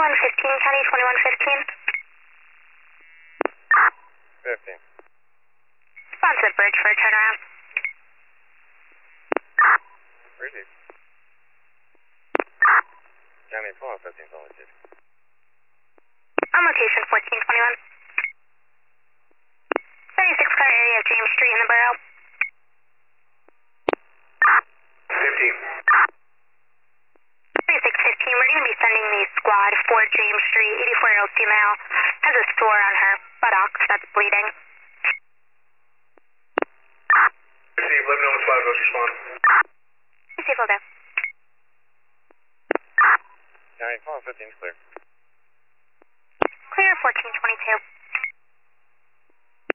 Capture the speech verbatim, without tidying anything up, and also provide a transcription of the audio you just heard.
twenty-one fifteen, County twenty-one fifteen. fifteen. Response to the bridge for a turnaround. Receive. County twenty-one fifteen, only two. On location fourteen twenty-one. thirty-six car area of James Street in the borough. fifteen. thirty-six fifteen, we're going to be sending the squad for James Street. eighty-four year old female has a sore on her buttocks that's bleeding. Receive, eleven oh five, let's respond. Receive, okay. County twenty-one fifteen, clear.